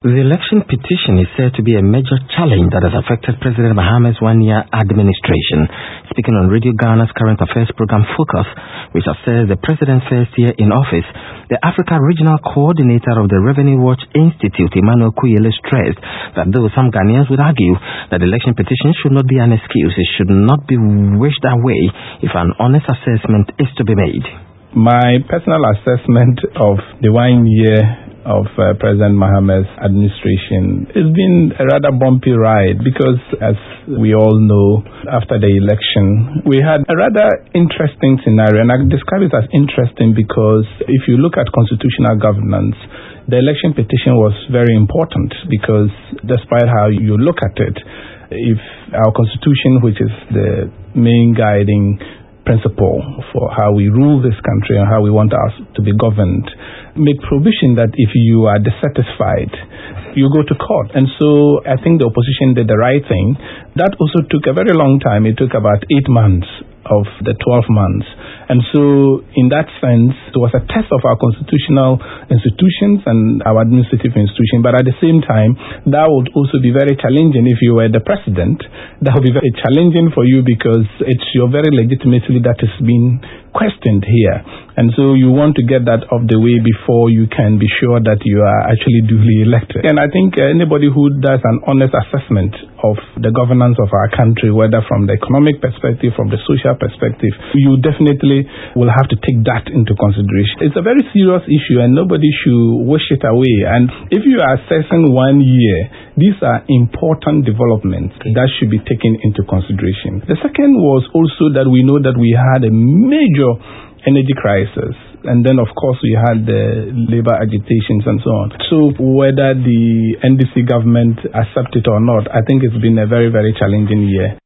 The election petition is said to be a major challenge that has affected President Mahama's one-year administration. Speaking on Radio Ghana's current affairs program Focus, which assessed the president's first year in office, the Africa Regional Coordinator of the Revenue Watch Institute, Emmanuel Kuyele, stressed that though some Ghanaians would argue that the election petition should not be an excuse, it should not be wished away if an honest assessment is to be made. My personal assessment of the 1 year of President Mahama's administration has been a rather bumpy ride because, as we all know, after the election, we had a rather interesting scenario, and I describe it as interesting because if you look at constitutional governance, the election petition was very important because despite how you look at it, if our constitution, which is the main guiding principle for how we rule this country and how we want us to be governed, make provision that if you are dissatisfied, you go to court. And so I think the opposition did the right thing. That also took a very long time. It took about 8 months of the 12 months. And so in that sense, it was a test of our constitutional institutions and our administrative institution. But at the same time, that would also be very challenging if you were the president. That would be very challenging for you because it's your very legitimacy that is being questioned here. And so you want to get that off the way before you can be sure that you are actually duly elected. And I think anybody who does an honest assessment of the governance of our country, whether from the economic perspective, from the social perspective, you definitely will have to take that into consideration. It's a very serious issue and nobody should wish it away. And if you are assessing 1 year, these are important developments that should be taken into consideration. The second was also that we know that we had a major energy crisis, and then of course we had the labor agitations and so on. So whether the NDC government accept it or not, I think it's been a very, very challenging year.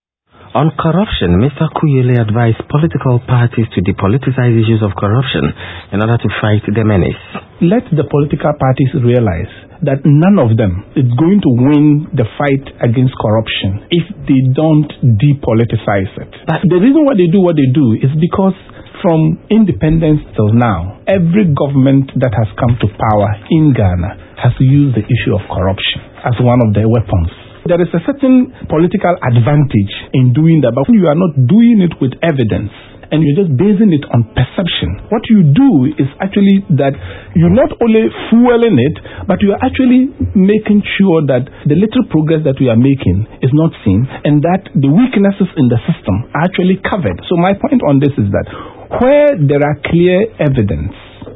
On corruption, Mr. Kuyele advised political parties to depoliticize issues of corruption in order to fight the menace. Let the political parties realize that none of them is going to win the fight against corruption if they don't depoliticize it. But the reason why they do what they do is because from independence till now, every government that has come to power in Ghana has used the issue of corruption as one of their weapons. There is a certain political advantage in doing that, but you are not doing it with evidence and you're just basing it on perception. What you do is actually that you're not only fueling it, but you are actually making sure that the little progress that we are making is not seen and that the weaknesses in the system are actually covered. So my point on this is that where there are clear evidence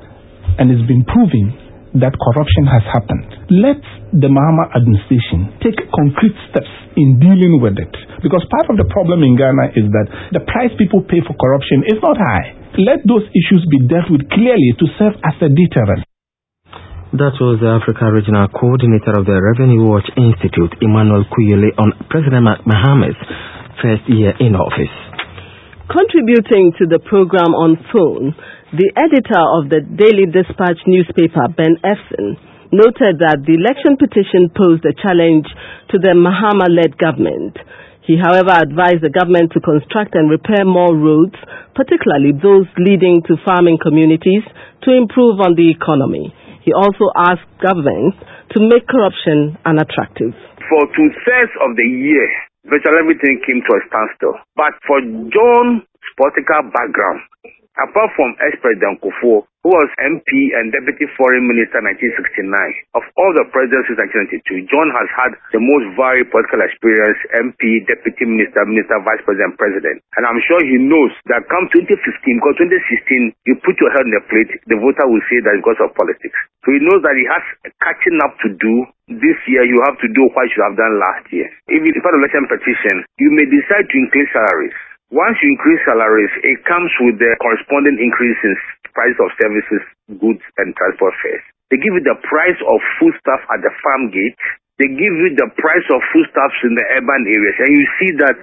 and it's been proven that corruption has happened, let the Mahama administration take concrete steps in dealing with it. Because part of the problem in Ghana is that the price people pay for corruption is not high. Let those issues be dealt with clearly to serve as a deterrent. That was the Africa Regional Coordinator of the Revenue Watch Institute, Emmanuel Kuyele, on President Mahama's first year in office. Contributing to the program on phone, the editor of the Daily Dispatch newspaper, Ben Efson, noted that the election petition posed a challenge to the Mahama-led government. He, however, advised the government to construct and repair more roads, particularly those leading to farming communities, to improve on the economy. He also asked governments to make corruption unattractive. For 2/3 of the year, virtually everything came to a standstill. But for John's political background, apart from ex-President Kufuor, who was MP and Deputy Foreign Minister in 1969, of all the presidents since 1992, John has had the most varied political experience: MP, Deputy Minister, Minister, Vice President, President. And I'm sure he knows that come 2015, because 2016, you put your head on the plate, the voter will say that it's because of politics. So he knows that he has catching up to do. This year, you have to do what you should have done last year. If it's part of the election petition, you may decide to increase salaries. Once you increase salaries, it comes with the corresponding increase in price of services, goods, and transport fares. They give you the price of foodstuff at the farm gate. They give you the price of foodstuffs in the urban areas, and you see that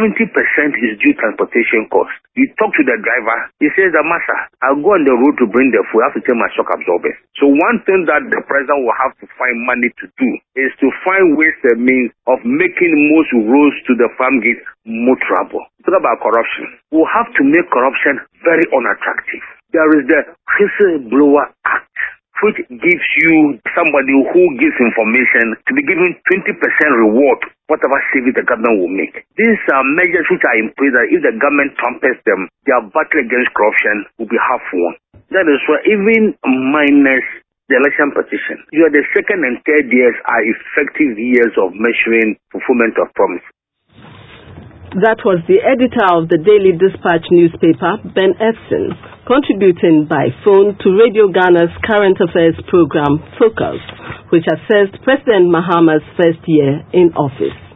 70% is due transportation cost. You talk to the driver, he says, "Master, I'll go on the road to bring the food. I have to take my shock absorbers." So one thing that the president will have to find money to do is to find ways and means of making most roads to the farm gate more trouble. Talk about corruption. We'll have to make corruption very unattractive. There is the Whistleblower Act. which gives you somebody who gives information to be given 20% reward, whatever savings the government will make. These are measures which are in place that if the government trumpets them, their battle against corruption will be half won. That is why even minus the election petition, the second and third years are effective years of measuring fulfillment of promise. That was the editor of the Daily Dispatch newspaper, Ben Efson, contributing by phone to Radio Ghana's current affairs program, Focus, which assessed President Mahama's first year in office.